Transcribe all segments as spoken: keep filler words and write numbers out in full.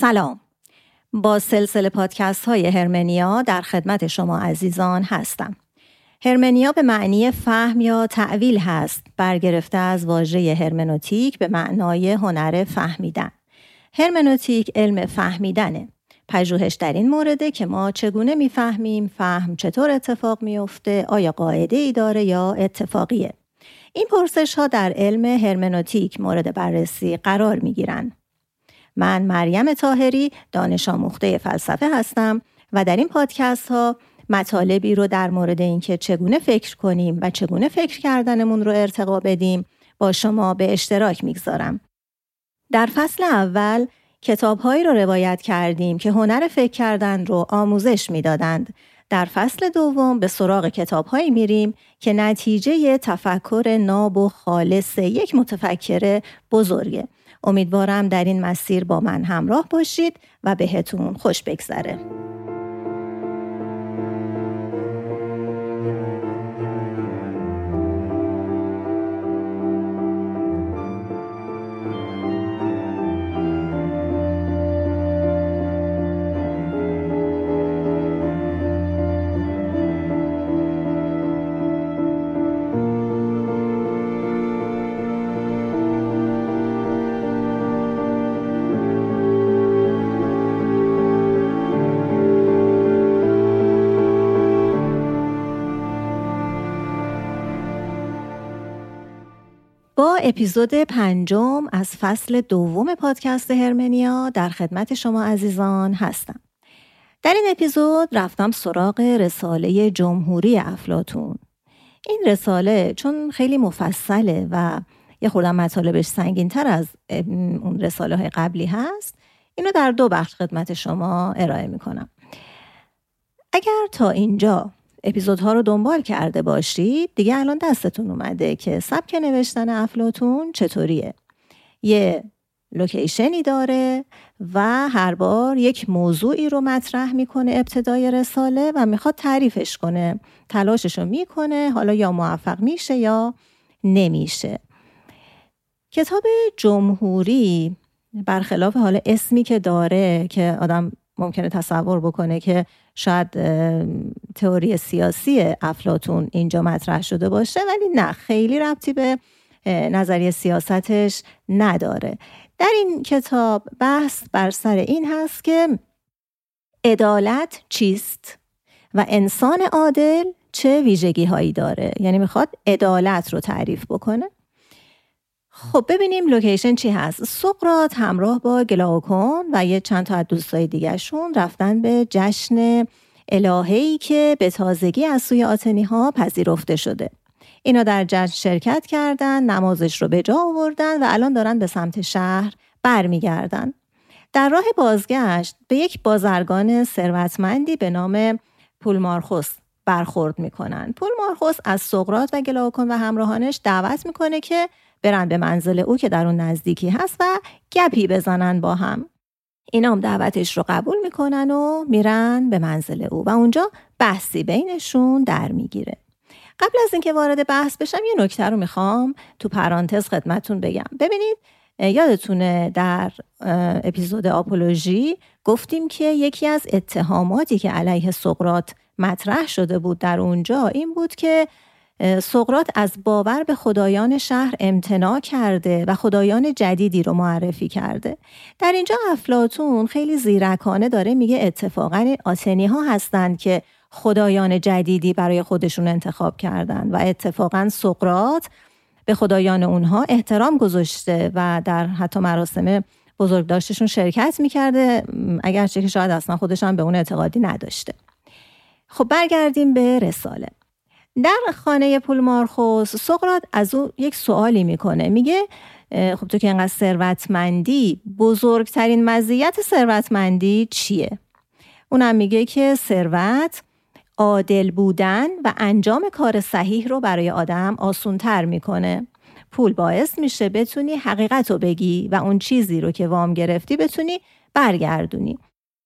سلام. با سلسله پادکست های هرمنیا در خدمت شما عزیزان هستم. هرمنیا به معنی فهم یا تأویل هست، برگرفته از واژه هرمنوتیک به معنای هنر فهمیدن. هرمنوتیک علم فهمیدنه. پژوهش در این مورده که ما چگونه میفهمیم، فهم چطور اتفاق میفته، آیا قاعده ای داره یا اتفاقیه. این پرسش ها در علم هرمنوتیک مورد بررسی قرار می گیرن. من مریم طاهری دانش آموخته فلسفه هستم و در این پادکست ها مطالبی رو در مورد اینکه چگونه فکر کنیم و چگونه فکر کردنمون رو ارتقا بدیم با شما به اشتراک میگذارم. در فصل اول کتاب‌هایی رو روایت کردیم که هنر فکر کردن رو آموزش میدادند. در فصل دوم به سراغ کتاب‌هایی میریم که نتیجه تفکر ناب و خالص یک متفکر بزرگه. امیدوارم در این مسیر با من همراه باشید و بهتون خوش بگذره. با اپیزود پنجم از فصل دوم پادکست هرمنیا در خدمت شما عزیزان هستم. در این اپیزود رفتم سراغ رساله جمهوری افلاطون. این رساله چون خیلی مفصله و یه خورده مطالبش سنگین تر از اون رساله های قبلی هست، اینو در دو بخش خدمت شما ارائه میکنم. اگر تا اینجا اپیزودها رو دنبال کرده باشید دیگه الان دستتون اومده که سبک نوشتن افلاطون چطوریه. یه لوکیشنی داره و هر بار یک موضوعی رو مطرح میکنه ابتدای رساله و میخواد تعریفش کنه، تلاششو میکنه، حالا یا موفق میشه یا نمیشه. کتاب جمهوری برخلاف حالا اسمی که داره که آدم ممکنه تصور بکنه که شاید تئوری سیاسی افلاطون اینجا مطرح شده باشه، ولی نه، خیلی ربطی به نظریه سیاستش نداره. در این کتاب بحث بر سر این هست که عدالت چیست و انسان عادل چه ویژگی هایی داره، یعنی میخواد عدالت رو تعریف بکنه. خب ببینیم لوکیشن چی هست. سقراط همراه با گلاوکون و یه چند تا از دوستای دیگه شون رفتن به جشن الهه‌ای که به تازگی از سوی آتنی ها پذیرفته شده. اینا در جشن شرکت کردن، نمازش رو به جا آوردن و الان دارن به سمت شهر برمیگردن. در راه بازگشت به یک بازرگان ثروتمندی به نام پولمارخوس برخورد میکنن. پولمارخوس از سقراط و گلاوکون و همراهانش دعوت میکنه که برن به منزل او که در اون نزدیکی هست و گپی بزنن با هم. اینا هم دعوتش رو قبول میکنن و میرن به منزل او و اونجا بحثی بینشون در میگیره. قبل از اینکه وارد بحث بشم یه نکته رو میخوام تو پرانتز خدمتون بگم. ببینید یادتونه در اپیزود آپولوژی گفتیم که یکی از اتهاماتی که علیه سقراط مطرح شده بود در اونجا این بود که سقراط از باور به خدایان شهر امتناع کرده و خدایان جدیدی رو معرفی کرده. در اینجا افلاطون خیلی زیرکانه داره میگه اتفاقاً آتنی ها هستند که خدایان جدیدی برای خودشون انتخاب کردن و اتفاقاً سقراط به خدایان اونها احترام گذاشته و در حتی مراسم بزرگداشتشون شرکت میکرده، اگرچه که شاید اصلا خودش هم به اون اعتقادی نداشته. خب برگردیم به رساله. در خانه پولمارخوس سقراط از او یک سوالی میکنه، میگه خب تو که اینقدر ثروتمندی، بزرگترین مزیت ثروتمندی چیه؟ اونم میگه که ثروت عادل بودن و انجام کار صحیح رو برای آدم آسان‌تر میکنه. پول باعث میشه بتونی حقیقت رو بگی و اون چیزی رو که وام گرفتی بتونی برگردونی.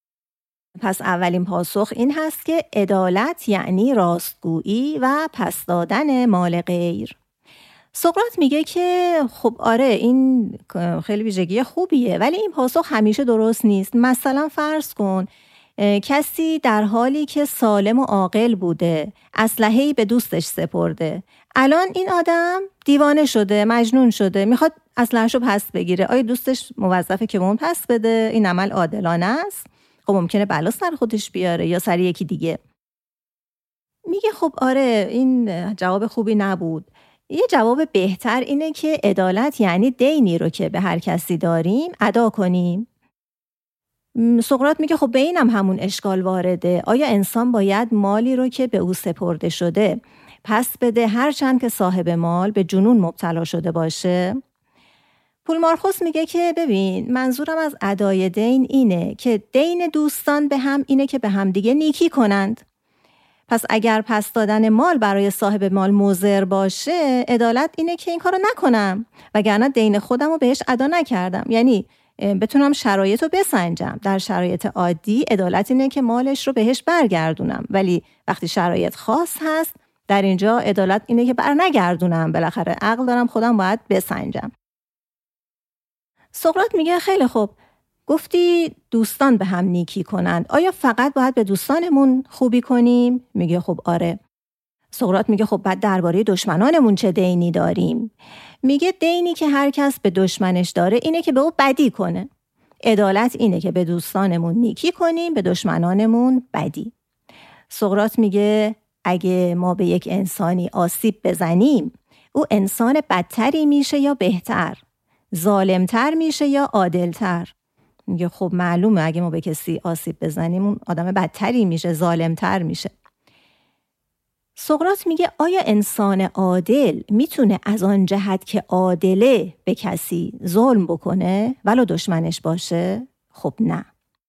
پس اولین پاسخ این هست که عدالت یعنی راستگویی و پس دادن مال غیر. سقراط میگه که خب آره این خیلی ویژگی خوبیه، ولی این پاسخ همیشه درست نیست. مثلا فرض کن کسی در حالی که سالم و عاقل بوده اسلحه‌ای به دوستش سپرده، الان این آدم دیوانه شده، مجنون شده، میخواد اسلحه‌شو پس بگیره. آیا دوستش موظفه که اون پس بده؟ این عمل عادلانه است؟ خب ممکنه بلا سر خودش بیاره یا سر یکی دیگه. میگه خب آره این جواب خوبی نبود. یه جواب بهتر اینه که عدالت یعنی دینی رو که به هر کسی داریم ادا کنیم. سقراط میگه خب به اینم همون اشکال وارده. آیا انسان باید مالی رو که به او سپرده شده پس بده هر چند که صاحب مال به جنون مبتلا شده باشه؟ پولمارخوس میگه که ببین منظورم از ادای دین اینه که دین دوستان به هم اینه که به هم دیگه نیکی کنند. پس اگر پس دادن مال برای صاحب مال مضر باشه، عدالت اینه که این کارو نکنم، وگرنه دین خودم رو بهش ادا نکردم. یعنی بتونم شرایط رو بسنجم. در شرایط عادی عدالت اینه که مالش رو بهش برگردونم، ولی وقتی شرایط خاص هست در اینجا عدالت اینه که بر نگردونم. بالاخره عقل دارم، خودم باید بسنجم. سقراط میگه خیلی خوب، گفتی دوستان به هم نیکی کنند، آیا فقط باید به دوستانمون خوبی کنیم؟ میگه خب آره. سقراط میگه خب بعد درباره دشمنانمون چه دینی داریم؟ میگه دینی که هر کس به دشمنش داره اینه که به او بدی کنه. عدالت اینه که به دوستانمون نیکی کنیم، به دشمنانمون بدی. سقراط میگه اگه ما به یک انسانی آسیب بزنیم، او انسان بدتری میشه یا بهتر؟ ظالمتر میشه یا عادلتر؟ میگه خب معلومه اگه ما به کسی آسیب بزنیم اون آدم بدتری میشه، ظالمتر میشه. سقراط میگه آیا انسان عادل میتونه از آن جهت که عادله به کسی ظلم بکنه ولو دشمنش باشه؟ خب نه.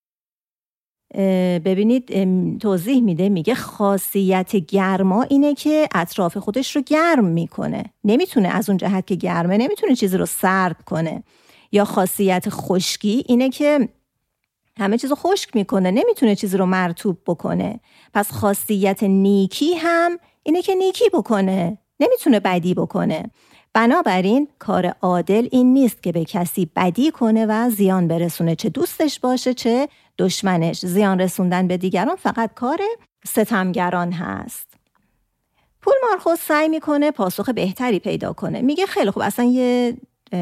ببینید توضیح میده، میگه خاصیت گرما اینه که اطراف خودش رو گرم میکنه، نمیتونه از اون جهت که گرمه نمیتونه چیزی رو سرد کنه. یا خاصیت خشکی اینه که همه چیزو خشک میکنه، نمیتونه چیزی رو مرطوب بکنه. پس خاصیت نیکی هم اینه که نیکی بکنه، نمیتونه بدی بکنه. بنابراین کار عادل این نیست که به کسی بدی کنه و زیان برسونه، چه دوستش باشه چه دشمنش. زیان رسوندن به دیگران فقط کار ستمگران هست. پولمارخوس سعی میکنه پاسخ بهتری پیدا کنه. میگه خیلی خوب، اصلا یه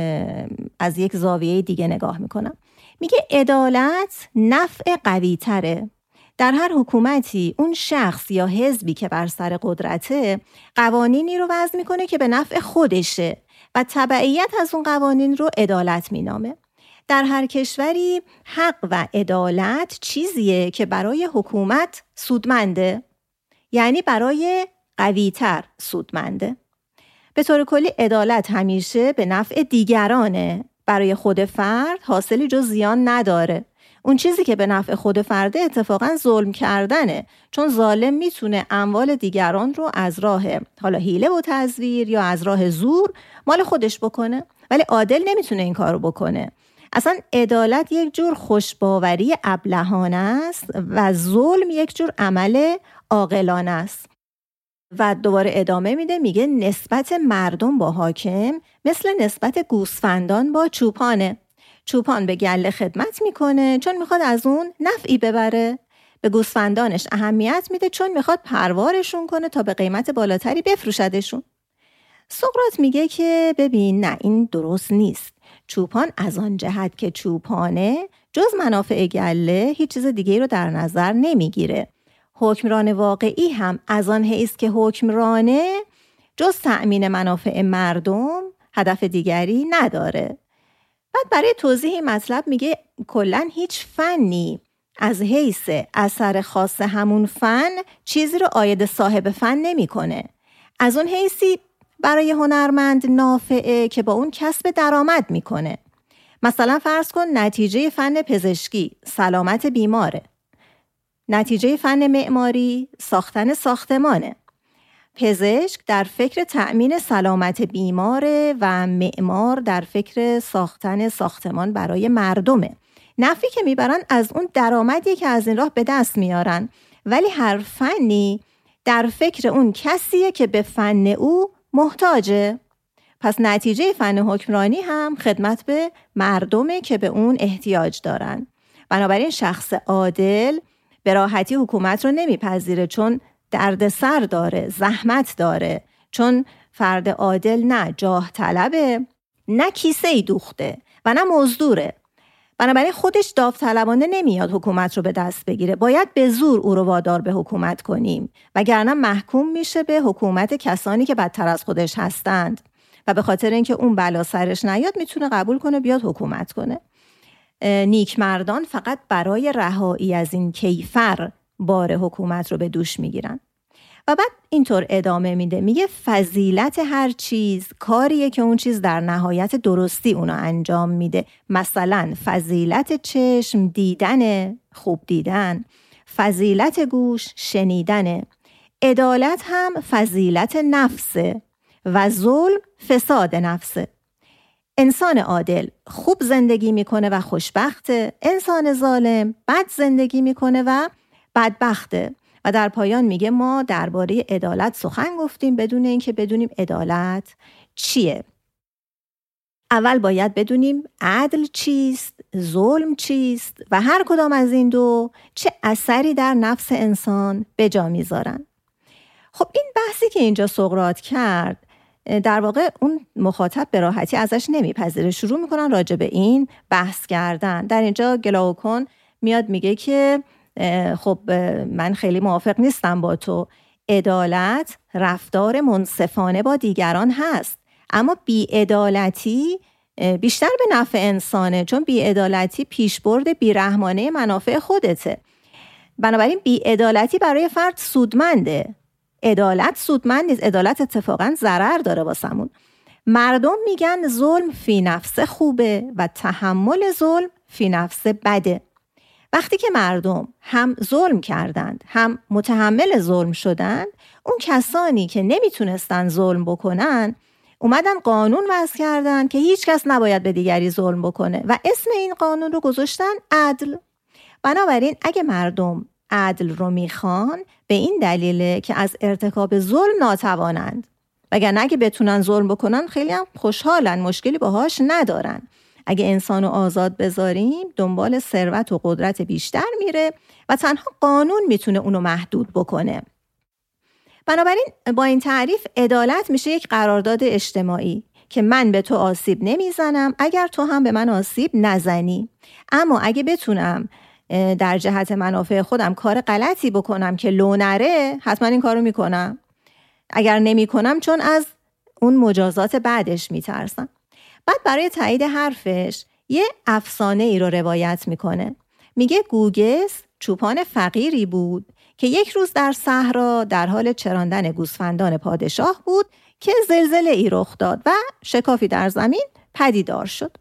از یک زاویه دیگه نگاه میکنم. میگه عدالت نفع قوی تره. در هر حکومتی اون شخص یا حزبی که بر سر قدرته قوانینی رو وضع میکنه که به نفع خودشه و تبعیت از اون قوانین رو عدالت مینامه. در هر کشوری حق و عدالت چیزیه که برای حکومت سودمنده، یعنی برای قوی‌تر سودمنده. به طور کلی عدالت همیشه به نفع دیگرانه، برای خود فرد حاصلی جز زیان نداره. اون چیزی که به نفع خود فرده اتفاقا ظلم کردنه، چون ظالم میتونه اموال دیگران رو از راه حالا حیله و تزویر یا از راه زور مال خودش بکنه، ولی عادل نمیتونه این کارو بکنه. اصلا عدالت یک جور خوشباوری ابلهانه است و ظلم یک جور عمل عاقلانه است. و دوباره ادامه میده، میگه نسبت مردم با حاکم مثل نسبت گوسفندان با چوپانه. چوپان به گله خدمت میکنه چون میخواد از اون نفعی ببره. به گوسفندانش اهمیت میده چون میخواد پروارشون کنه تا به قیمت بالاتری بفروشدشون. سقراط میگه که ببین نه، این درست نیست. چوپان از آن جهت که چوپانه جز منافع گله هیچ چیز دیگه رو در نظر نمیگیره. حکمران واقعی هم از آن حیث که حکمرانه جز تأمین منافع مردم هدف دیگری نداره. بعد برای توضیح این مطلب میگه کلاً هیچ فنی از حیث اثر خاص همون فن چیزی رو عاید صاحب فن نمیکنه. از اون حیثی برای هنرمند نافعه که با اون کسب درآمد میکنه. مثلا فرض کن نتیجه فن پزشکی سلامت بیماره، نتیجه فن معماری ساختن ساختمانه. پزشک در فکر تأمین سلامت بیماره و معمار در فکر ساختن ساختمان برای مردمه. نفعی که میبرن از اون درآمدی که از این راه به دست میارن، ولی هر فنی در فکر اون کسیه که به فن او محتاجه. پس نتیجه فن حکمرانی هم خدمت به مردمه که به اون احتیاج دارن. بنابراین شخص عادل به راحتی حکومت رو نمیپذیره، چون دردسر داره، زحمت داره. چون فرد عادل نه جاه طلبه، نه کیسه ای دوخته و نه مزدوره. بنابراین خودش داوطلبانه نمیاد حکومت رو به دست بگیره. باید به زور او رو وادار به حکومت کنیم، وگرنه محکوم میشه به حکومت کسانی که بدتر از خودش هستند و به خاطر اینکه اون بلا سرش نیاد میتونه قبول کنه بیاد حکومت کنه. نیک مردان فقط برای رهایی از این کیفر بار حکومت رو به دوش میگیرن. و بعد اینطور ادامه میده، میگه فضیلت هر چیز کاریه که اون چیز در نهایت درستی اونو انجام میده. مثلا فضیلت چشم دیدن، خوب دیدن، فضیلت گوش شنیدن، عدالت هم فضیلت نفسه و ظلم فساد نفسه. انسان عادل خوب زندگی میکنه و خوشبخته، انسان ظالم بد زندگی میکنه و بدبخته. و در پایان میگه ما درباره عدالت سخن گفتیم بدون اینکه بدونیم عدالت چیه. اول باید بدونیم عدل چیست، ظلم چیست و هر کدام از این دو چه اثری در نفس انسان به جا میذارن. خب این بحثی که اینجا سقراط کرد در واقع اون مخاطب به راحتی ازش نمیپذیره. شروع میکنن راجع به این بحث کردن. در اینجا گلاوکون میاد میگه که خب من خیلی موافق نیستم با تو. عدالت رفتار منصفانه با دیگران هست، اما بی‌عدالتی بیشتر به نفع انسانه، چون بی‌عدالتی پیشبرد بیرحمانه منافع خودته. بنابراین بی‌عدالتی برای فرد سودمنده، عدالت سودمند نیست. عدالت اتفاقا ضرر داره واسمون. مردم میگن ظلم فی نفسه خوبه و تحمل ظلم فی نفسه بده. وقتی که مردم هم ظلم کردند هم متحمل ظلم شدند، اون کسانی که نمیتونستن ظلم بکنن اومدن قانون وضع کردن که هیچ کس نباید به دیگری ظلم بکنه و اسم این قانون رو گذاشتن عدل. بنابراین اگه مردم عدل رو میخوان به این دلیله که از ارتکاب ظلم ناتوانند، وگرنه اگه بتونن ظلم بکنن خیلی هم خوشحالن، مشکلی باهاش ندارن. اگه انسانو آزاد بذاریم دنبال ثروت و قدرت بیشتر میره و تنها قانون میتونه اونو محدود بکنه. بنابراین با این تعریف عدالت میشه یک قرارداد اجتماعی که من به تو آسیب نمیزنم اگر تو هم به من آسیب نزنی. اما اگه بتونم در جهت منافع خودم کار غلطی بکنم که لو نره، حتما این کارو میکنم. اگر نمیکنم چون از اون مجازات بعدش میترسم. بعد برای تایید حرفش یه افسانه ای رو روایت میکنه. میگه گوگس چوپان فقیری بود که یک روز در صحرا در حال چراندن گوسفندان پادشاه بود که زلزله ای رخ داد و شکافی در زمین پدیدار شد.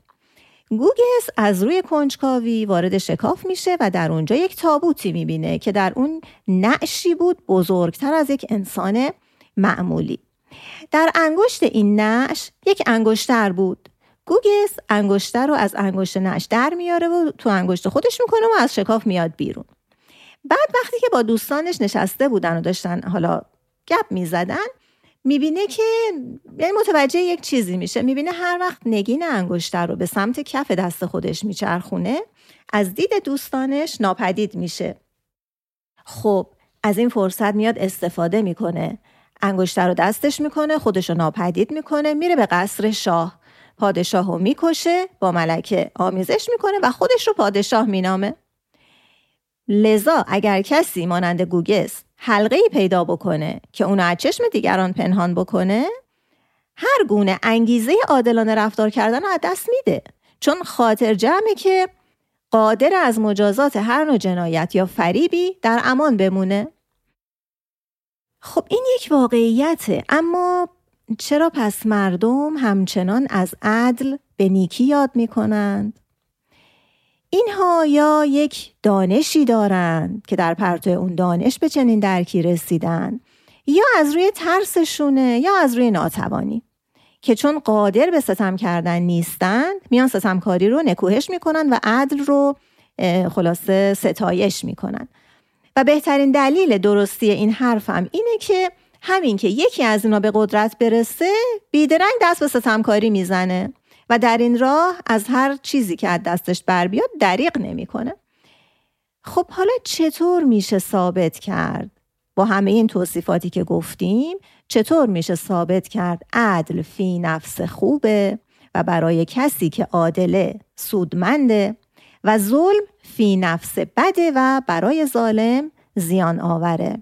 گوگس از روی کنجکاوی وارد شکاف میشه و در اونجا یک تابوتی میبینه که در اون نعشی بود بزرگتر از یک انسان معمولی. در انگشت این نعش یک انگشتر بود. گوگس انگشتر رو از انگشت نعش در میاره و تو انگشت خودش میکنه و از شکاف میاد بیرون. بعد وقتی که با دوستانش نشسته بودن و داشتن حالا گپ میزدن، میبینه که یعنی متوجه یک چیزی میشه. میبینه هر وقت نگین انگشتر رو به سمت کف دست خودش میچرخونه از دید دوستانش ناپدید میشه. خب از این فرصت میاد استفاده میکنه، انگشتر رو دستش میکنه، خودش رو ناپدید میکنه، میره به قصر شاه، پادشاه رو میکشه، با ملکه آمیزش میکنه و خودش رو پادشاه مینامه. لذا اگر کسی مانند گوگس حلقه‌ای پیدا بکنه که اونو از چشم دیگران پنهان بکنه، هر گونه انگیزه عادلانه رفتار کردن رو از دست میده، چون خاطر جمعه که قادر از مجازات هر نوع جنایت یا فریبی در امان بمونه. خب این یک واقعیته، اما چرا پس مردم همچنان از عدل به نیکی یاد میکنند؟ اینها یا یک دانشی دارند که در پرتو اون دانش به چنین درکی رسیدن، یا از روی ترسشونه یا از روی ناتوانی که چون قادر به ستم کردن نیستند میان ستمکاری رو نکوهش میکنن و عدل رو خلاصه ستایش میکنن. و بهترین دلیل درستی این حرفم اینه که همین که یکی از اینا به قدرت برسه بیدرنگ دست به ستمکاری میزنه و در این راه از هر چیزی که از دستش بر بیاد دریغ نمیکنه. خب حالا چطور میشه ثابت کرد با همه این توصیفاتی که گفتیم چطور میشه ثابت کرد عدل فی نفس خوبه و برای کسی که عادله سودمنده و ظلم فی نفس بده و برای ظالم زیان آوره؟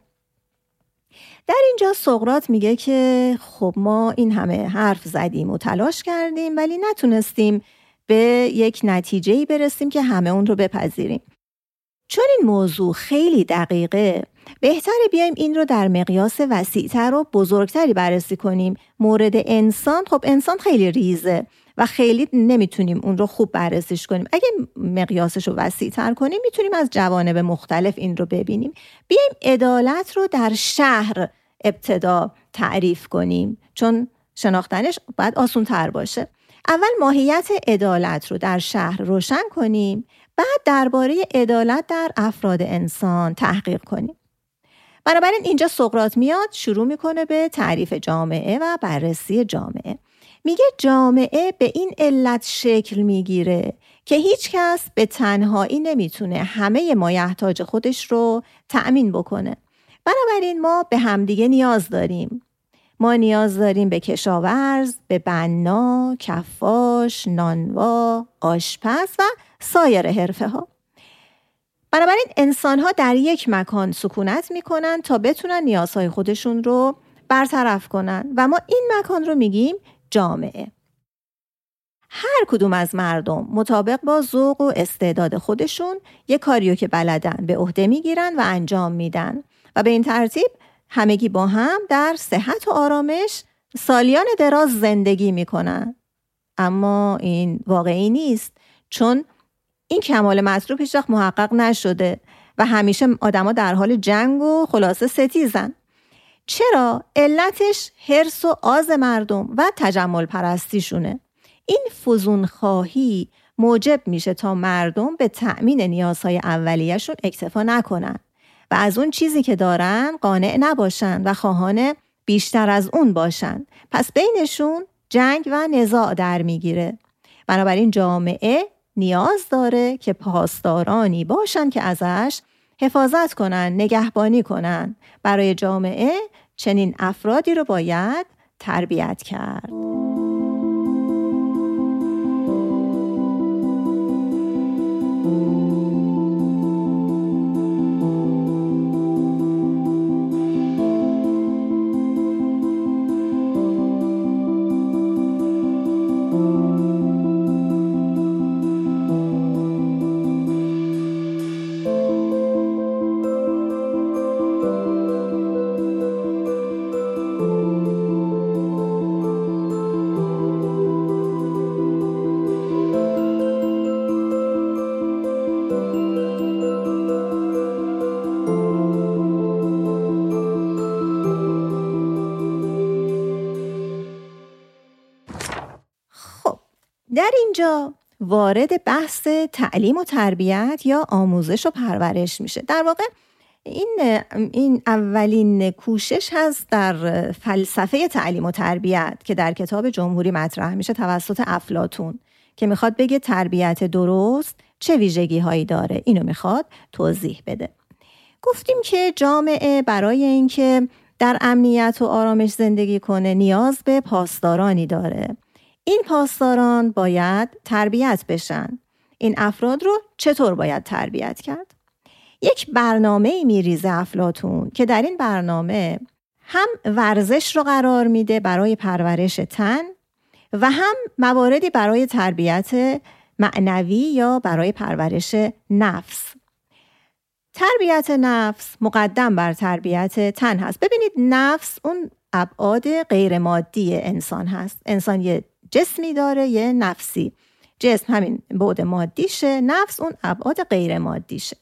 در اینجا سقراط میگه که خب ما این همه حرف زدیم و تلاش کردیم ولی نتونستیم به یک نتیجه‌ای برسیم که همه اون رو بپذیریم. چون این موضوع خیلی دقیقه بهتره بیایم این رو در مقیاس وسیع‌تر و بزرگتری بررسی کنیم. مورد انسان، خب انسان خیلی ریزه و خیلی نمیتونیم اون رو خوب بررسیش کنیم. اگه مقیاسش رو وسیع‌تر کنیم میتونیم از جوانب مختلف این رو ببینیم. بیایم عدالت رو در شهر ابتدا تعریف کنیم چون شناختنش باید آسان تر باشه. اول ماهیت عدالت رو در شهر روشن کنیم، بعد درباره عدالت در افراد انسان تحقیق کنیم. بنابراین اینجا سقراط میاد شروع میکنه به تعریف جامعه و بررسی جامعه. میگه جامعه به این علت شکل میگیره که هیچ کس به تنهایی نمیتونه همه مایحتاج خودش رو تأمین بکنه. بنابراین ما به همدیگه نیاز داریم. ما نیاز داریم به کشاورز، به بنا، کفاش، نانوا، آشپز و سایر حرفه ها. بنابراین انسان ها در یک مکان سکونت میکنن تا بتونن نیازهای خودشون رو برطرف کنن و ما این مکان رو میگیم جامعه. هر کدوم از مردم مطابق با ذوق و استعداد خودشون یک کاریو که بلدن به عهده میگیرن و انجام میدن و به این ترتیب همگی با هم در صحت و آرامش سالیان دراز زندگی میکنن. اما این واقعی نیست چون این کمال مطلوب هیچ وقت محقق نشده و همیشه آدما در حال جنگ و خلاصه ستیزن. چرا؟ علتش حرص و آز مردم و تجمل پرستیشونه. این فزون خواهی موجب میشه تا مردم به تأمین نیازهای اولیه‌شون اکتفا نکنن و از اون چیزی که دارن قانع نباشن و خواهان بیشتر از اون باشن. پس بینشون جنگ و نزاع در میگیره. بنابراین جامعه نیاز داره که پاسدارانی باشن که ازش حفاظت کنن، نگهبانی کنن. برای جامعه چنین افرادی رو باید تربیت کرد. در اینجا وارد بحث تعلیم و تربیت یا آموزش و پرورش میشه. در واقع این این اولین کوشش هست در فلسفه تعلیم و تربیت که در کتاب جمهوری مطرح میشه توسط افلاطون که میخواد بگه تربیت درست چه ویژگی هایی داره. اینو میخواد توضیح بده. گفتیم که جامعه برای اینکه در امنیت و آرامش زندگی کنه نیاز به پاسدارانی داره. این پاسداران باید تربیت بشن. این افراد رو چطور باید تربیت کرد؟ یک برنامه‌ای میریزه افلاطون که در این برنامه هم ورزش رو قرار میده برای پرورش تن و هم مواردی برای تربیت معنوی یا برای پرورش نفس. تربیت نفس مقدم بر تربیت تن هست. ببینید نفس اون ابعاد غیر مادی انسان هست. انسان یه جسمی داره، یه نفسی. جسم همین بعد مادیشه، نفس اون ابعاد غیر مادیشه.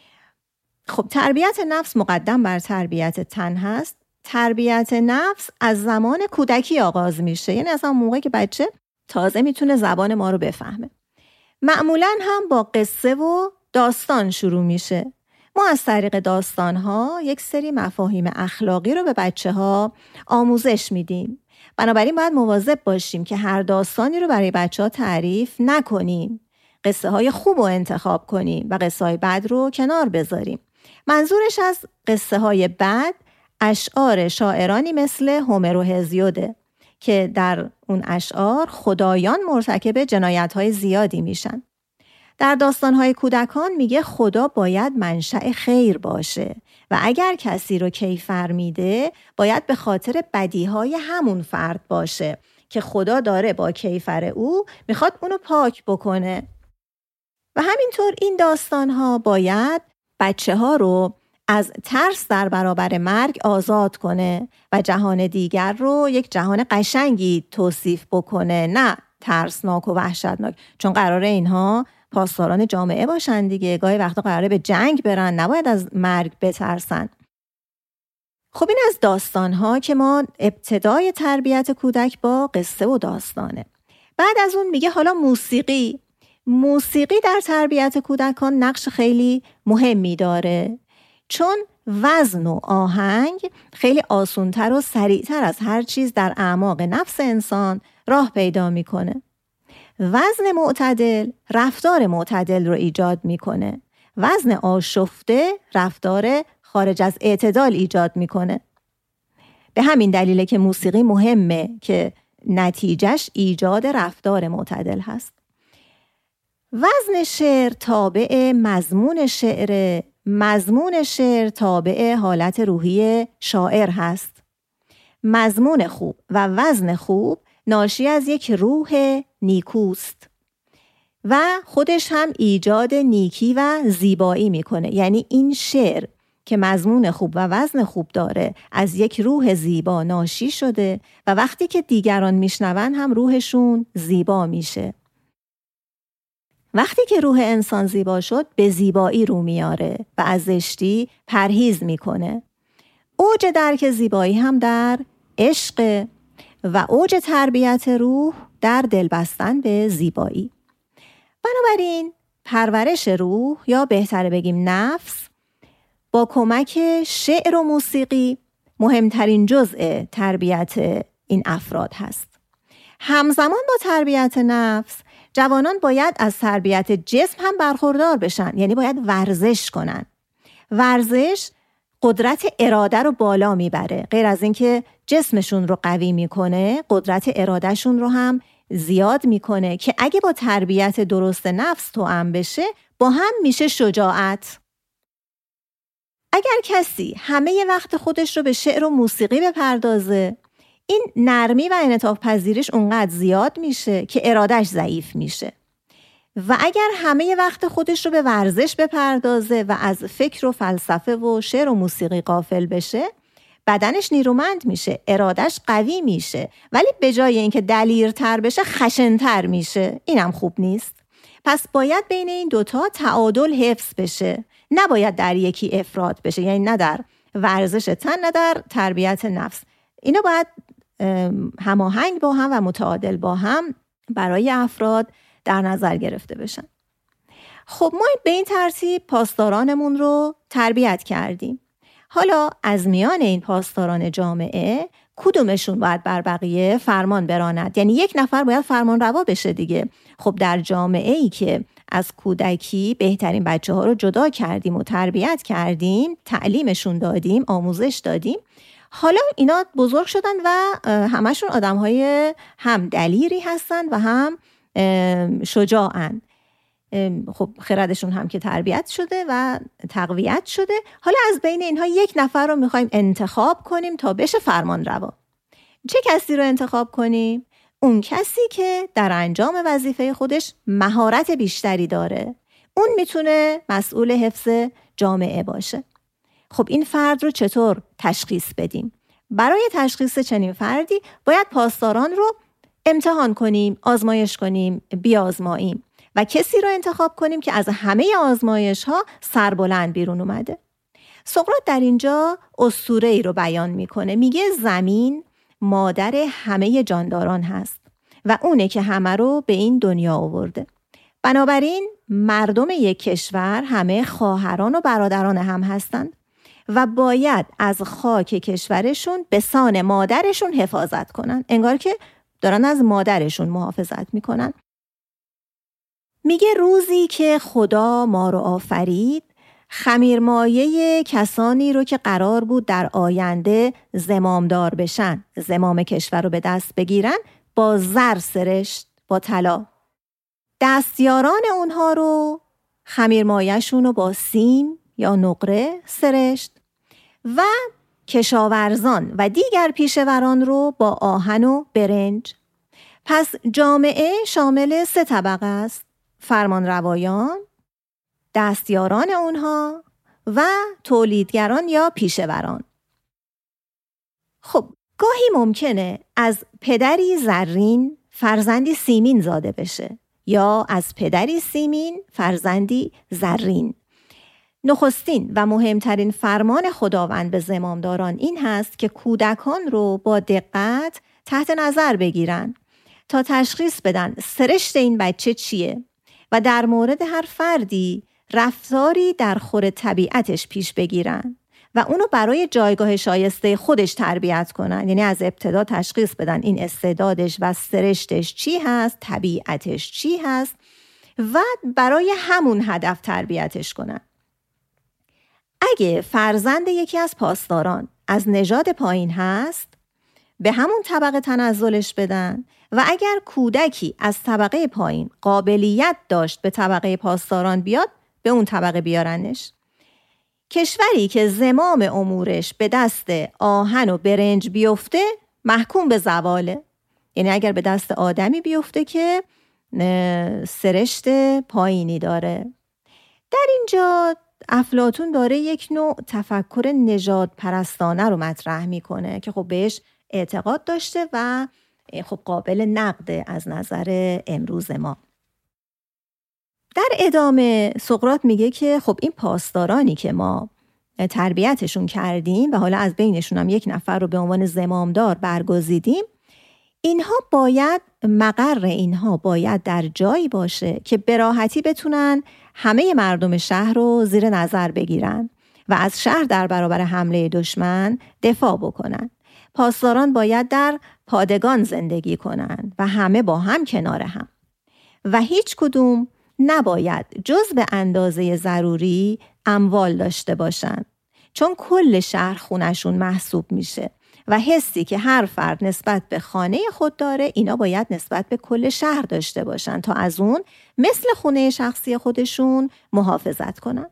خب تربیت نفس مقدم بر تربیت تن هست. تربیت نفس از زمان کودکی آغاز میشه، یعنی از اون موقعی که بچه تازه میتونه زبان ما رو بفهمه. معمولاً هم با قصه و داستان شروع میشه ما از طریق داستان‌ها یک سری مفاهیم اخلاقی رو به بچه‌ها آموزش میدیم. بنابراین باید مواظب باشیم که هر داستانی رو برای بچه‌ها تعریف نکنیم. قصه های خوب رو انتخاب کنیم و قصه های بد رو کنار بذاریم. منظورش از قصه های بد اشعار شاعرانی مثل هومر و هزیوده که در اون اشعار خدایان مرتکب جنایت های زیادی میشن. در داستان های کودکان میگه خدا باید منشأ خیر باشه و اگر کسی رو کیفر میده باید به خاطر بدیهای همون فرد باشه که خدا داره با کیفر او میخواد اونو پاک بکنه. و همینطور این داستان‌ها باید بچه‌ها رو از ترس در برابر مرگ آزاد کنه و جهان دیگر رو یک جهان قشنگی توصیف بکنه، نه ترسناک و وحشتناک، چون قراره اینها پاسداران جامعه باشن دیگه. گاهی وقتا قراره به جنگ برن، نباید از مرگ بترسن. خب این از داستان‌ها که ما ابتدای تربیت کودک با قصه و داستانه. بعد از اون میگه حالا موسیقی موسیقی در تربیت کودکان نقش خیلی مهمی داره، چون وزن و آهنگ خیلی آسان‌تر و سریعتر از هر چیز در اعماق نفس انسان راه پیدا میکنه. وزن معتدل رفتار معتدل رو ایجاد میکنه. وزن آشفته رفتار خارج از اعتدال ایجاد میکنه. به همین دلیله که موسیقی مهمه که نتیجهش ایجاد رفتار معتدل هست. وزن شعر تابع مضمون شعر، مضمون شعر تابع حالت روحی شاعر هست. مضمون خوب و وزن خوب ناشی از یک روح نیکوست و خودش هم ایجاد نیکی و زیبایی میکنه. یعنی این شعر که مضمون خوب و وزن خوب داره از یک روح زیبا ناشی شده و وقتی که دیگران میشنون هم روحشون زیبا میشه. وقتی که روح انسان زیبا شد به زیبایی رو میاره و از زشتی پرهیز میکنه. اوج درک زیبایی هم در عشق و اوج تربیت روح در دل بستن به زیبایی. بنابراین پرورش روح یا بهتره بگیم نفس با کمک شعر و موسیقی مهمترین جزء تربیت این افراد هست. همزمان با تربیت نفس جوانان باید از تربیت جسم هم برخوردار بشن، یعنی باید ورزش کنن. ورزش قدرت اراده رو بالا میبره. غیر از اینکه جسمشون رو قوی میکنه، قدرت ارادهشون رو هم زیاد میکنه که اگه با تربیت درست نفس توأم بشه با هم میشه شجاعت. اگر کسی همه وقت خودش رو به شعر و موسیقی بپردازه، این نرمی و انعطاف پذیریش اونقدر زیاد میشه که ارادش ضعیف میشه. و اگر همه وقت خودش رو به ورزش بپردازه و از فکر و فلسفه و شعر و موسیقی غافل بشه، بدنش نیرومند میشه، ارادش قوی میشه، ولی به جای اینکه دلیرتر بشه خشنتر میشه. اینم خوب نیست. پس باید بین این دوتا تعادل حفظ بشه، نباید در یکی افراط بشه، یعنی نه در ورزش تن نه در تربیت نفس. اینا باید هماهنگ با هم و متعادل با هم برای افراد در نظر گرفته بشن. خب ما به این ترتیب پاسدارانمون رو تربیت کردیم. حالا از میان این پاسداران جامعه کدومشون باید بر بقیه فرمان براند؟ یعنی یک نفر باید فرمان روا بشه دیگه. خب در جامعه ای که از کودکی بهترین بچه ها رو جدا کردیم و تربیت کردیم، تعلیمشون دادیم، آموزش دادیم، حالا اینا بزرگ شدن و همشون آدم های هم دلیری هستن و هم شجاعن. خب خردشون هم که تربیت شده و تقویت شده. حالا از بین اینها یک نفر رو میخوایم انتخاب کنیم تا بشه فرمان روا. چه کسی رو انتخاب کنیم؟ اون کسی که در انجام وظیفه خودش مهارت بیشتری داره. اون میتونه مسئول حفظ جامعه باشه. خب این فرد رو چطور تشخیص بدیم؟ برای تشخیص چنین فردی باید پاسداران رو امتحان کنیم، آزمایش کنیم، بیازماییم و کسی رو انتخاب کنیم که از همه آزمایش ها سربلند بیرون اومده. سقراط در اینجا اسطوره‌ای رو بیان میکنه. میگه زمین مادر همه جانداران هست و اونه که همه رو به این دنیا آورده. بنابراین مردم یک کشور همه خواهران و برادران هم هستند و باید از خاک کشورشون به سان مادرشون حفاظت کنن. انگار که دارن از مادرشون محافظت میکنن. میگه روزی که خدا ما رو آفرید، خمیرمایه کسانی رو که قرار بود در آینده زمامدار بشن، زمام کشور رو به دست بگیرن، با زر سرشت، با طلا. دستیاران اونها رو خمیرمایه‌شون رو با سیم یا نقره سرشت و کشاورزان و دیگر پیشوران رو با آهن و برنج. پس جامعه شامل سه طبقه است: فرمانروایان، دستیاران اونها و تولیدگران یا پیشوران. خب گاهی ممکنه از پدری زرین فرزندی سیمین زاده بشه یا از پدری سیمین فرزندی زرین. نخستین و مهمترین فرمان خداوند به زمامداران این هست که کودکان رو با دقت تحت نظر بگیرن تا تشخیص بدن سرشت این بچه چیه و در مورد هر فردی رفتاری در خور طبیعتش پیش بگیرن و اونو برای جایگاه شایسته خودش تربیت کنن. یعنی از ابتدا تشخیص بدن این استعدادش و سرشتش چی هست، طبیعتش چی هست و برای همون هدف تربیتش کنن. اگه فرزند یکی از پاسداران از نژاد پایین هست، به همون طبقه تنزلش بدن و اگر کودکی از طبقه پایین قابلیت داشت به طبقه پاسداران بیاد، به اون طبقه بیارنش. کشوری که زمام امورش به دست آهن و برنج بیفته محکوم به زواله. یعنی اگر به دست آدمی بیفته که سرشت پایینی داره. در اینجا افلاطون داره یک نوع تفکر نژاد پرستانه رو مطرح میکنه که خب بهش اعتقاد داشته و خب قابل نقده از نظر امروز ما. در ادامه سقراط میگه که خب این پاسدارانی که ما تربیتشون کردیم و حالا از بینشون هم یک نفر رو به عنوان زمامدار برگزیدیم، اینها باید مقر اینها باید در جایی باشه که به راحتی بتونن همه مردم شهر رو زیر نظر بگیرن و از شهر در برابر حمله دشمن دفاع بکنن. پاسداران باید در پادگان زندگی کنن و همه با هم کنار هم و هیچ کدوم نباید جز به اندازه ضروری اموال داشته باشن، چون کل شهر خونشون محسوب میشه و حسی که هر فرد نسبت به خانه خود داره، اینا باید نسبت به کل شهر داشته باشن تا از اون مثل خونه شخصی خودشون محافظت کنن.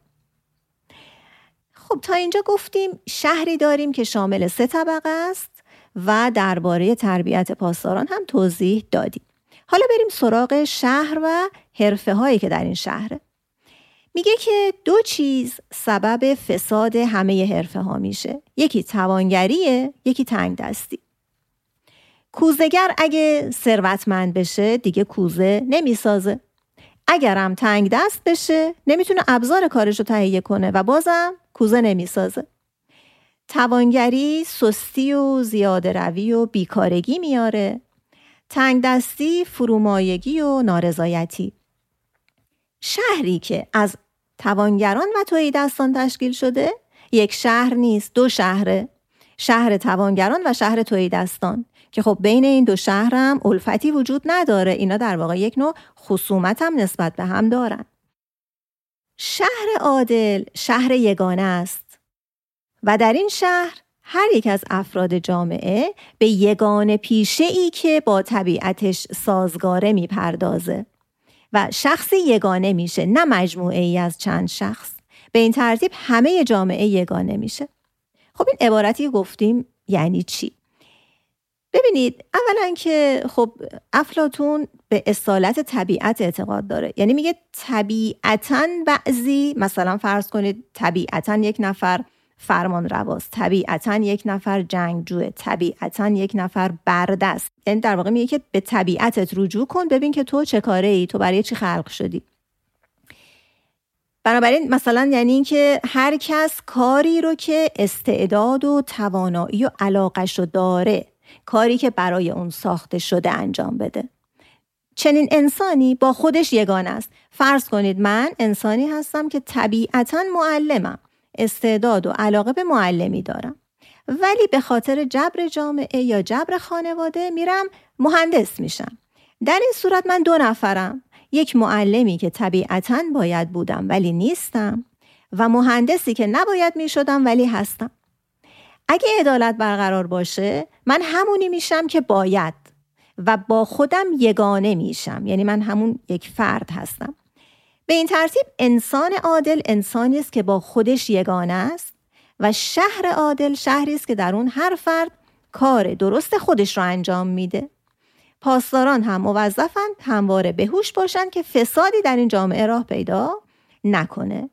خب تا اینجا گفتیم شهری داریم که شامل سه طبقه است و درباره تربیت پاسداران هم توضیح دادیم. حالا بریم سراغ شهر و حرفه هایی که در این شهره. میگه که دو چیز سبب فساد همه حرفه ها میشه. یکی توانگریه، یکی تنگ دستی. کوزه‌گر اگه ثروتمند بشه دیگه کوزه نمیسازه. اگرم تنگ دست بشه نمیتونه ابزار کارشو تهیه کنه و بازم کوزه نمیسازه. توانگری سستی و زیاده روی و بیکارگی میاره. تنگ دستی فرومایگی و نارضایتی. شهری که از توانگران و تهیدستان تشکیل شده یک شهر نیست، دو شهره. شهر توانگران و شهر تهیدستان که خب بین این دو شهر هم الفتی وجود نداره. اینا در واقع یک نوع خصومت هم نسبت به هم دارن. شهر عادل شهر یگانه است و در این شهر هر یک از افراد جامعه به یگانه پیشه‌ای که با طبیعتش سازگاره میپردازه و شخصی یگانه میشه، نه مجموعه ای از چند شخص. به این ترتیب همه جامعه یگانه میشه. خب این عبارتی گفتیم یعنی چی؟ ببینید، اولا که خب افلاطون به اصالت طبیعت اعتقاد داره. یعنی میگه طبیعتاً بعضی، مثلا فرض کنید طبیعتاً یک نفر فرمان رواست، طبیعتاً یک نفر جنگجوه، طبیعتاً یک نفر برده است. یعنی در واقع میگه که به طبیعتت رجوع کن، ببین که تو چه کاره ای، تو برای چی خلق شدی. بنابراین مثلا یعنی این که هر کس کاری رو که استعداد و توانایی و علاقه‌شو داره، کاری که برای اون ساخته شده انجام بده. چنین انسانی با خودش یگانه است. فرض کنید من انسانی هستم که طبیعتاً معلمم، استعداد و علاقه به معلمی دارم، ولی به خاطر جبر جامعه یا جبر خانواده میرم مهندس میشم. در این صورت من دو نفرم، یک معلمی که طبیعتاً باید بودم ولی نیستم و مهندسی که نباید میشدم ولی هستم. اگه عدالت برقرار باشه من همونی میشم که باید و با خودم یگانه میشم، یعنی من همون یک فرد هستم. به این ترتیب انسان عادل انسانی است که با خودش یگانه است و شهر عادل شهری است که در اون هر فرد کار درست خودش رو انجام میده. پاسداران هم موظفند همواره بهوش باشند که فسادی در این جامعه راه پیدا نکنه.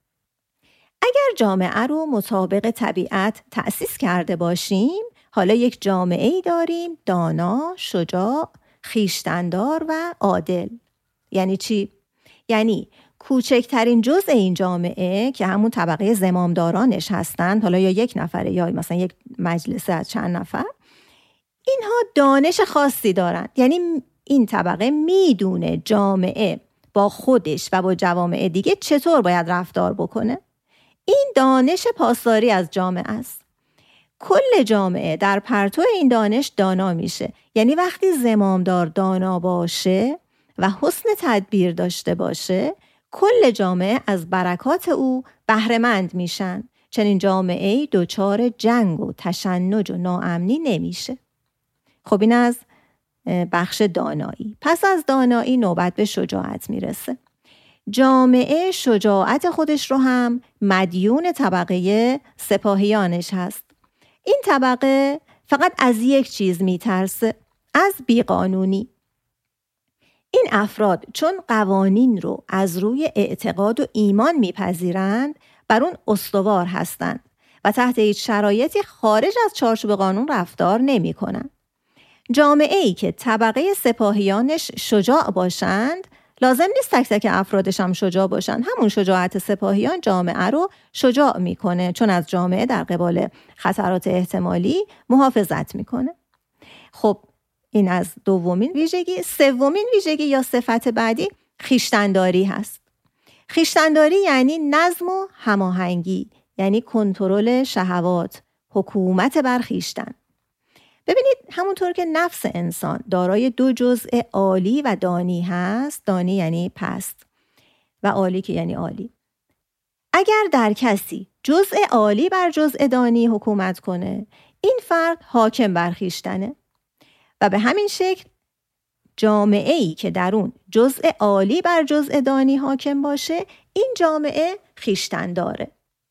اگر جامعه رو مطابق طبیعت تأسیس کرده باشیم، حالا یک جامعه ای داریم دانا، شجاع، خویشتن‌دار و عادل. یعنی چی؟ یعنی کوچکترین جزء این جامعه که همون طبقه زمامدارانش هستند، حالا یا یک نفره یا مثلا یک مجلس از چند نفر، اینها دانش خاصی دارند. یعنی این طبقه میدونه جامعه با خودش و با جوامع دیگه چطور باید رفتار بکنه. این دانش پاسداری از جامعه است. کل جامعه در پرتو این دانش دانا میشه. یعنی وقتی زمامدار دانا باشه و حسن تدبیر داشته باشه، کل جامعه از برکات او بهره‌مند میشن. چنین جامعه‌ای دچار جنگ و تشنج و ناامنی نمیشه. خب این از بخش دانایی. پس از دانایی نوبت به شجاعت میرسه. جامعه شجاعت خودش رو هم مدیون طبقه سپاهیانش هست. این طبقه فقط از یک چیز میترسه، از بیقانونی. این افراد چون قوانین رو از روی اعتقاد و ایمان میپذیرند، بر اون استوار هستند و تحت هیچ شرایطی خارج از چارچوب قانون رفتار نمی کنند. جامعه ای که طبقه سپاهیانش شجاع باشند، لازم نیست تک تک افرادش هم شجاع باشند. همون شجاعت سپاهیان جامعه رو شجاع میکنه، چون از جامعه در قبال خطرات احتمالی محافظت میکنه. خب این از دومین ویژگی. سومین ویژگی یا صفت بعدی خویشتن‌داری هست. خویشتن‌داری یعنی نظم و هماهنگی، یعنی کنترل شهوات، حکومت بر خویشتن. ببینید همونطور که نفس انسان دارای دو جزء عالی و دانی هست، دانی یعنی پست و عالی که یعنی عالی. اگر در کسی جزء عالی بر جزء دانی حکومت کنه، این فرد حاکم بر خویشتنه و به همین شکل جامعه‌ای که در اون جزء عالی بر جزء دانی حاکم باشه، این جامعه خویشتن داره.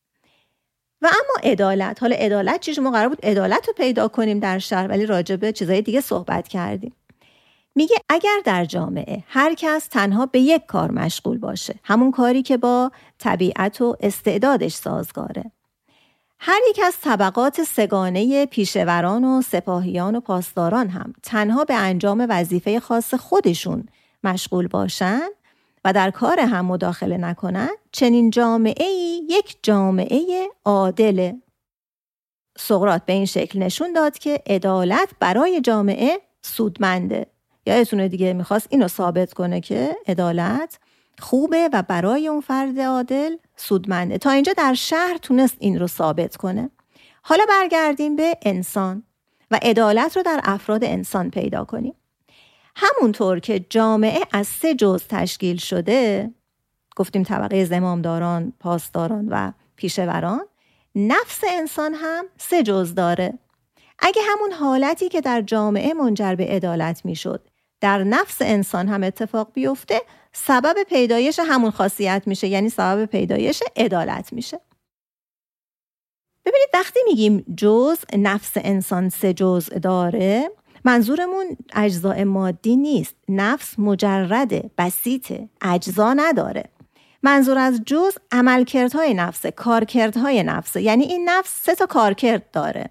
و اما عدالت، حالا عدالت چیش؟ ما قرار بود عدالت رو پیدا کنیم در شهر، ولی راجع به چیزای دیگه صحبت کردیم. میگه اگر در جامعه هر کس تنها به یک کار مشغول باشه، همون کاری که با طبیعت و استعدادش سازگاره، هر یک از طبقات سگانه پیشوران و سپاهیان و پاسداران هم تنها به انجام وظیفه خاص خودشون مشغول باشن و در کار هم مداخله نکنن، چنین جامعه‌ای یک جامعه عادله. سقراط به این شکل نشون داد که عدالت برای جامعه سودمنده. یادتونه دیگه میخواست اینو ثابت کنه که عدالت خوبه و برای اون فرد عادل سودمنده. تا اینجا در شهر تونست این رو ثابت کنه. حالا برگردیم به انسان و عدالت رو در افراد انسان پیدا کنیم. همونطور که جامعه از سه جزء تشکیل شده، گفتیم طبقه زمامداران، پاسداران و پیشوران، نفس انسان هم سه جزء داره. اگه همون حالتی که در جامعه منجر به عدالت میشد در نفس انسان هم اتفاق بیفته، سبب پیدایش همون خاصیت میشه، یعنی سبب پیدایش عدالت میشه. ببینید وقتی میگیم جزء، نفس انسان سه جزء داره، منظورمون اجزاء مادی نیست. نفس مجرده، بسیطه، اجزا نداره. منظور از جزء عملکردهای نفسه، کارکردهای نفسه، یعنی این نفس سه تا کارکرد داره.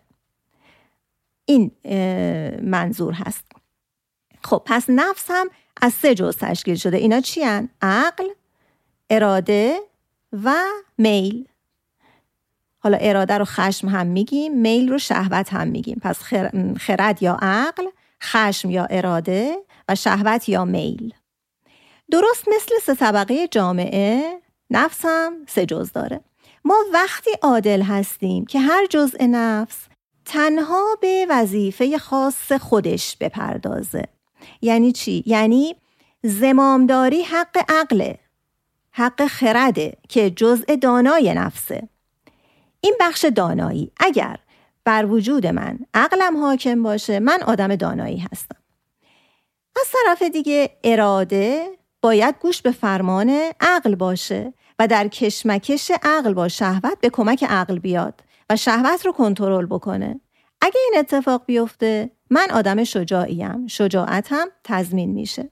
این منظور هست. خب پس نفس هم از سه جزء تشکیل شده. اینا چی هن؟ عقل، اراده و میل. حالا اراده رو خشم هم میگیم، میل رو شهوت هم میگیم. پس خرد یا عقل، خشم یا اراده و شهوت یا میل. درست مثل سه طبقه جامعه، نفس هم سه جز داره. ما وقتی عادل هستیم که هر جزء نفس تنها به وظیفه خاص خودش بپردازه. یعنی چی؟ یعنی زمامداری حق عقله، حق خرده که جزء دانای نفسه. این بخش دانایی، اگر بر وجود من عقلم حاکم باشه، من آدم دانایی هستم. از طرف دیگه اراده باید گوش به فرمان عقل باشه و در کشمکش عقل با شهوت به کمک عقل بیاد و شهوت رو کنترل بکنه. اگه این اتفاق بیفته، من آدم شجاعیم، شجاعتم تضمین میشه.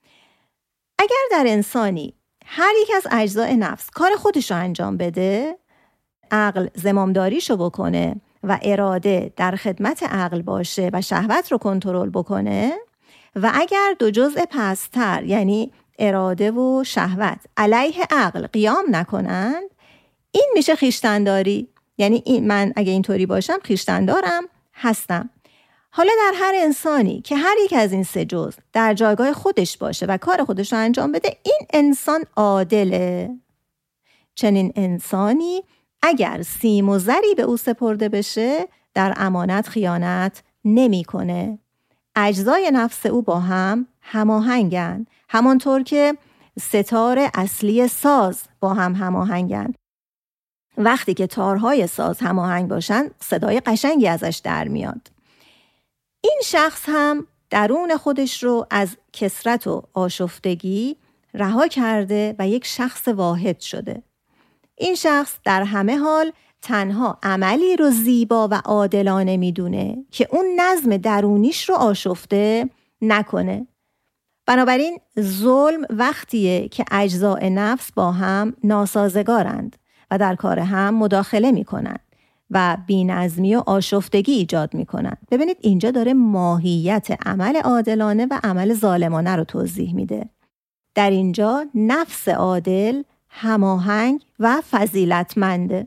اگر در انسانی هر یک از اجزای نفس کار خودش رو انجام بده، عقل زمامداریشو بکنه و اراده در خدمت عقل باشه و شهوت رو کنترل بکنه، و اگر دو جزء پستر یعنی اراده و شهوت علیه عقل قیام نکنند، این میشه خویشتن‌داری. یعنی این من اگه اینطوری باشم خویشتن‌دارم هستم. حالا در هر انسانی که هر یک از این سه جزء در جایگاه خودش باشه و کار خودش رو انجام بده، این انسان عادله. چنین انسانی اگر سیم و زری به او سپرده بشه، در امانت خیانت نمی‌کنه. اجزای نفس او با هم هماهنگن، همانطور که ستار اصلی ساز با هم هماهنگن. وقتی که تارهای ساز هماهنگ باشن، صدای قشنگی ازش در میاد. این شخص هم درون خودش رو از کثرت و آشفتگی رها کرده و یک شخص واحد شده. این شخص در همه حال تنها عملی رو زیبا و عادلانه میدونه که اون نظم درونیش رو آشفته نکنه. بنابراین ظلم وقتیه که اجزای نفس با هم ناسازگارند و در کار هم مداخله میکنند و بی‌نظمی و آشفتگی ایجاد میکنند. ببینید اینجا داره ماهیت عمل عادلانه و عمل ظالمانه رو توضیح میده. در اینجا نفس عادل هماهنگ و فضیلتمنده.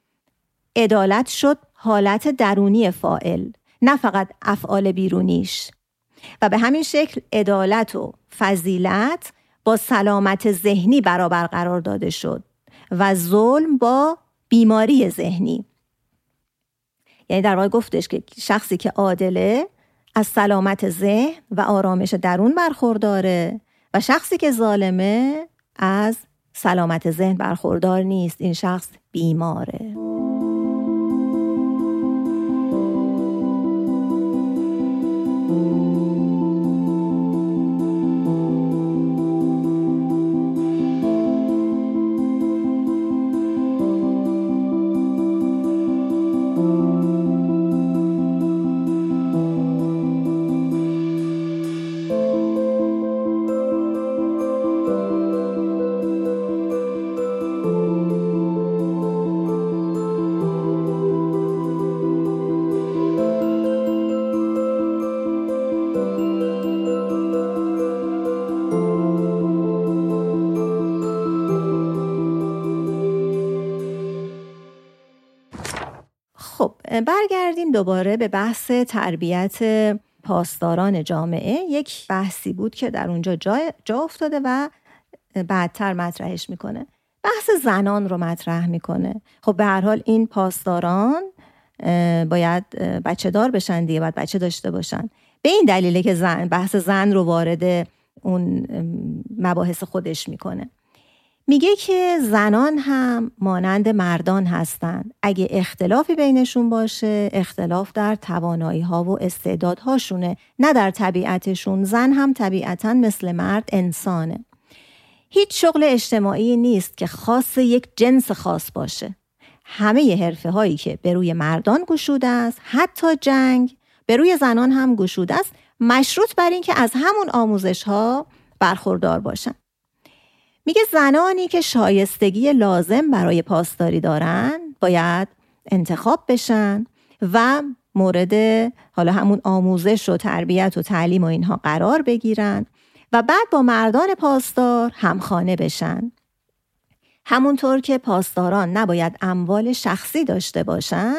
عدالت شد حالت درونی فاعل، نه فقط افعال بیرونیش. و به همین شکل عدالت و فضیلت با سلامت ذهنی برابر قرار داده شد و ظلم با بیماری ذهنی. یعنی در واقع گفتش که شخصی که عادله از سلامت ذهن و آرامش درون برخورداره و شخصی که ظالمه از سلامت ذهن برخوردار نیست. این شخص بیماره. خب برگردیم دوباره به بحث تربیت پاسداران جامعه. یک بحثی بود که در اونجا جا, جا افتاده و بعدتر مطرحش میکنه. بحث زنان رو مطرح میکنه. خب به هر حال این پاسداران باید بچه دار بشن دیگه، باید بچه داشته باشن. به این دلیله که زن بحث زن رو وارد اون مباحث خودش میکنه. میگه که زنان هم مانند مردان هستند. اگه اختلافی بینشون باشه، اختلاف در توانایی ها و استعدادهاشونه، نه در طبیعتشون. زن هم طبیعتاً مثل مرد انسانه. هیچ شغل اجتماعی نیست که خاص یک جنس خاص باشه. همه حرفه هایی که به روی مردان گشوده است، حتی جنگ، به روی زنان هم گشوده است، مشروط بر این که از همون آموزش ها برخوردار باشن. میگه زنانی که شایستگی لازم برای پاسداری دارن باید انتخاب بشن و مورد حالا همون آموزش و تربیت و تعلیم و اینها قرار بگیرن و بعد با مردان پاسدار همخانه بشن. همونطور که پاسداران نباید اموال شخصی داشته باشن،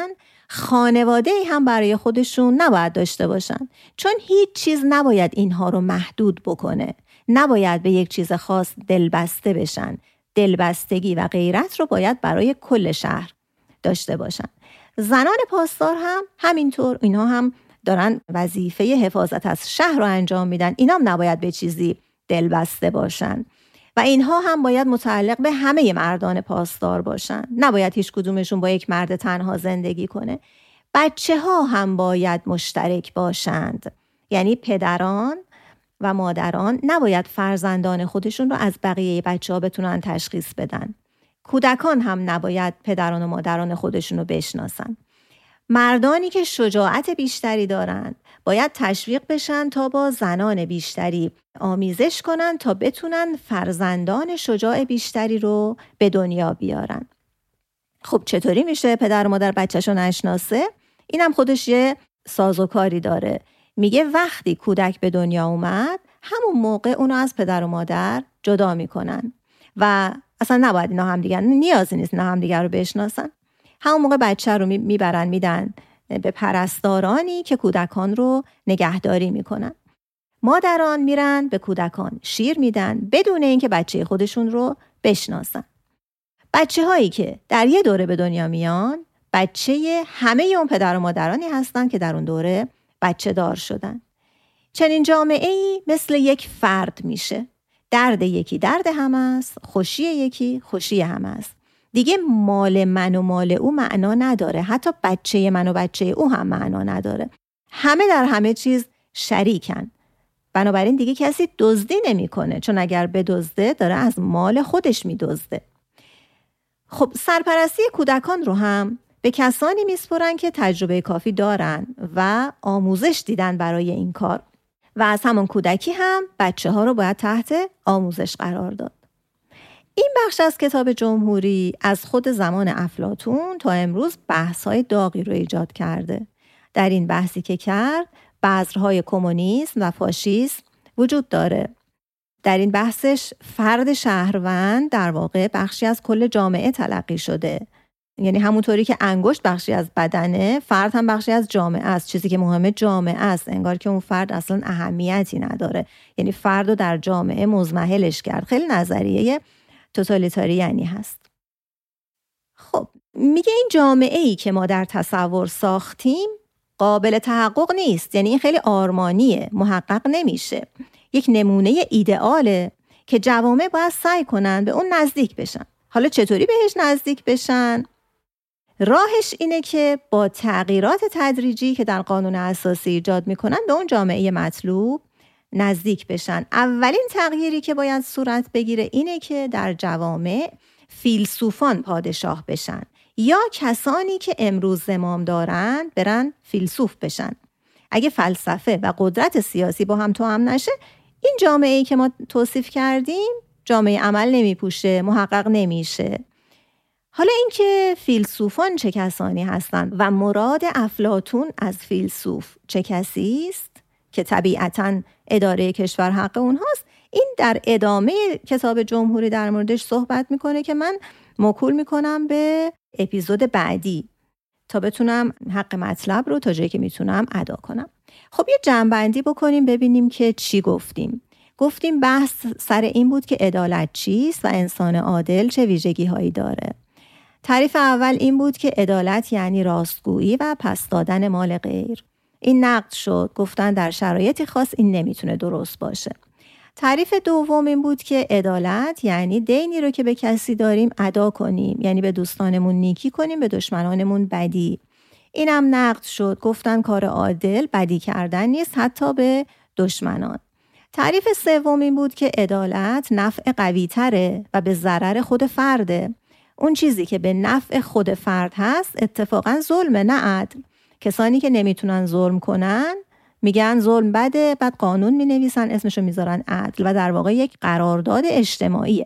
خانواده هم برای خودشون نباید داشته باشن، چون هیچ چیز نباید اینها رو محدود بکنه. نباید به یک چیز خاص دلبسته بشن. دلبستگی و غیرت رو باید برای کل شهر داشته باشن. زنان پاسدار هم همینطور، اینها هم دارن وظیفه حفاظت از شهر رو انجام میدن. اینا هم نباید به چیزی دلبسته باشن و اینها هم باید متعلق به همه مردان پاسدار باشن. نباید هیچ کدومشون با یک مرد تنها زندگی کنه. بچه ها هم باید مشترک باشند، یعنی پدران و مادران نباید فرزندان خودشون رو از بقیه بچه ها بتونن تشخیص بدن. کودکان هم نباید پدران و مادران خودشون رو بشناسن. مردانی که شجاعت بیشتری دارند باید تشویق بشن تا با زنان بیشتری آمیزش کنن تا بتونن فرزندان شجاع بیشتری رو به دنیا بیارن. خب چطوری میشه پدر و مادر بچه‌شو نشناسه؟ اینم خودش یه سازوکاری داره. میگه وقتی کودک به دنیا اومد همون موقع اونو از پدر و مادر جدا میکنن و اصلا نباید اینا همدیگر، نیازی نیست اینا همدیگر رو بشناسن. همون موقع بچه رو میبرن میدن به پرستارانی که کودکان رو نگهداری میکنن. مادران میرن به کودکان شیر میدن بدون اینکه بچه خودشون رو بشناسن. بچه هایی که در یه دوره به دنیا میان بچه همه اون پدر و مادرانی هستن که در اون دوره بچه دار شدن. چنین جامعه‌ای مثل یک فرد میشه. درد یکی درد هم است، خوشی یکی خوشی هم است. دیگه مال من و مال او معنا نداره. حتی بچه من و بچه او هم معنا نداره. همه در همه چیز شریکن. بنابراین دیگه کسی دزدی نمیکنه، چون اگر بدزده داره از مال خودش میدزده. خب سرپرستی کودکان رو هم به کسانی میسپرن که تجربه کافی دارن و آموزش دیدن برای این کار و از همون کودکی هم بچه ها رو باید تحت آموزش قرار داد. این بخش از کتاب جمهوری از خود زمان افلاطون تا امروز بحث‌های داغی رو ایجاد کرده. در این بحثی که کرد بذرهای کمونیسم و فاشیسم وجود داره. در این بحثش فرد شهروند در واقع بخشی از کل جامعه تلقی شده. یعنی همونطوری که انگشت بخشی از بدنه، فرد هم بخشی از جامعه است. چیزی که مهمه جامعه است، انگار که اون فرد اصلا اهمیتی نداره. یعنی فرد رو در جامعه مزمحلش کرد. خیلی نظریه توتالیتاریانی هست. خب میگه این جامعه ای که ما در تصور ساختیم قابل تحقق نیست. یعنی این خیلی آرمانیه، محقق نمیشه. یک نمونه ایدئاله که جوامع باید سعی کنن به اون نزدیک بشن. حالا چطوری بهش نزدیک بشن؟ راهش اینه که با تغییرات تدریجی که در قانون اساسی ایجاد میکنن به اون جامعه مطلوب نزدیک بشن. اولین تغییری که باید صورت بگیره اینه که در جوامع فیلسوفان پادشاه بشن یا کسانی که امروز زمام دارن برن فیلسوف بشن. اگه فلسفه و قدرت سیاسی با هم توأم نشه، این جامعه‌ای که ما توصیف کردیم جامعه عمل نمیپوشه، محقق نمیشه. حالا اینکه فیلسوفان چه کسانی هستند و مراد افلاطون از فیلسوف چه کسی است که طبیعتاً اداره کشور حق اونهاست، این در ادامه کتاب جمهوری در موردش صحبت میکنه که من موکول میکنم به اپیزود بعدی تا بتونم حق مطلب رو تا جایی که میتونم ادا کنم. خب یه جمع‌بندی بکنیم ببینیم که چی گفتیم. گفتیم بحث سر این بود که عدالت چیست و انسان عادل چه ویژگی هایی داره. تعریف اول این بود که عدالت یعنی راستگویی و پس دادن مال غیر. این نقد شد، گفتن در شرایطی خاص این نمیتونه درست باشه. تعریف دوم این بود که عدالت یعنی دینی رو که به کسی داریم ادا کنیم، یعنی به دوستانمون نیکی کنیم، به دشمنانمون بدی. اینم نقد شد، گفتن کار عادل بدی کردن نیست، حتی به دشمنان. تعریف سوم این بود که عدالت نفع قوی تره و به ضرر خود فرده. اون چیزی که به نفع خود فرد هست اتفاقا ظلمه، نه عدل. کسانی که نمیتونن ظلم کنن میگن ظلم بده، بعد قانون مینویسن اسمشو میذارن عدل و در واقع یک قرارداد اجتماعیه.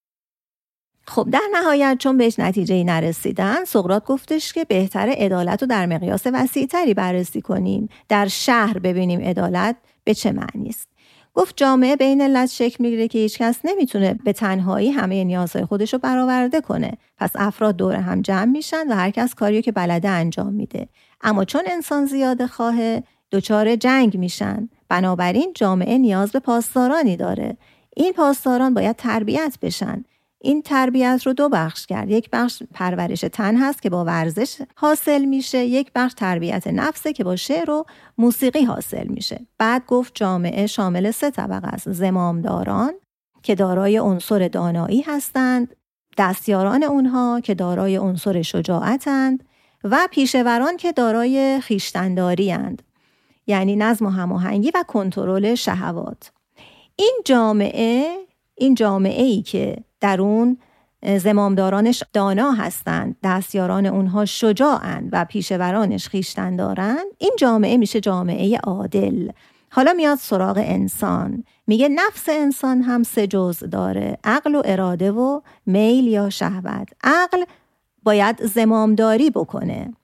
خب در نهایت چون بهش نتیجه‌ای نرسیدن، سقراط گفتش که بهتره عدالت رو در مقیاس وسیع‌تری بررسی کنیم، در شهر ببینیم عدالت به چه معنی است. گفت جامعه به این علت شکل میگیره که هیچ کس نمیتونه به تنهایی همه نیازهای خودش رو برآورده کنه. پس افراد دور هم جمع میشن و هر کس کاریو که بلده انجام میده. اما چون انسان زیاده خواه، دچار جنگ میشن. بنابراین جامعه نیاز به پاسدارانی داره. این پاسداران باید تربیت بشن. این تربیت رو دو بخش کرد. یک بخش پرورش تن هست که با ورزش حاصل میشه، یک بخش تربیت نفسه که با شعر و موسیقی حاصل میشه. بعد گفت جامعه شامل سه طبقه است: زمامداران که دارای عنصر دانایی هستند، دستیاران اونها که دارای عنصر شجاعتند و پیشوران که دارای خویشتن‌داری اند، یعنی نظم و هماهنگی و کنترل شهوات. این جامعه این جامعه‌ای که در اون زمامدارانش دانا هستند، دستیاران اونها شجاعند و پیشورانش خویشتن دارند، این جامعه میشه جامعه عادل. حالا میاد سراغ انسان، میگه نفس انسان هم سه جزء داره: عقل و اراده و میل یا شهوت. عقل باید زمامداری بکنه،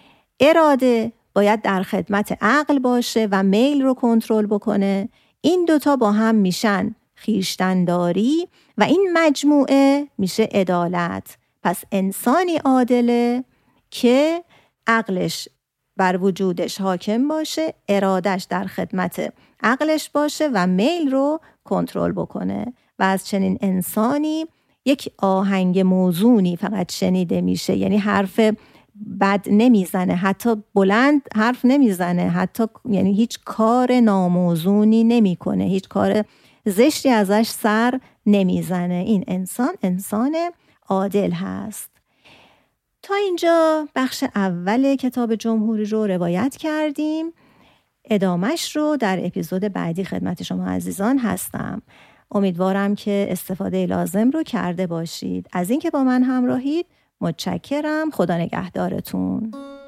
اراده باید در خدمت عقل باشه و میل رو کنترل بکنه. این دوتا با هم میشن خویشتن‌داری و این مجموعه میشه عدالت. پس انسانی عادله که عقلش بر وجودش حاکم باشه، ارادش در خدمت عقلش باشه و میل رو کنترل بکنه. و از چنین انسانی یک آهنگ موزونی فقط شنیده میشه، یعنی حرف بد نمیزنه، حتی بلند حرف نمیزنه، حتی یعنی هیچ کار ناموزونی نمیکنه، هیچ کار زشتی ازش سر نمیزنه. این انسان انسان عادل هست. تا اینجا بخش اول کتاب جمهوری رو روایت کردیم. ادامش رو در اپیزود بعدی خدمت شما عزیزان هستم. امیدوارم که استفاده لازم رو کرده باشید. از اینکه با من همراهید متشکرم. خدا نگهدارتون.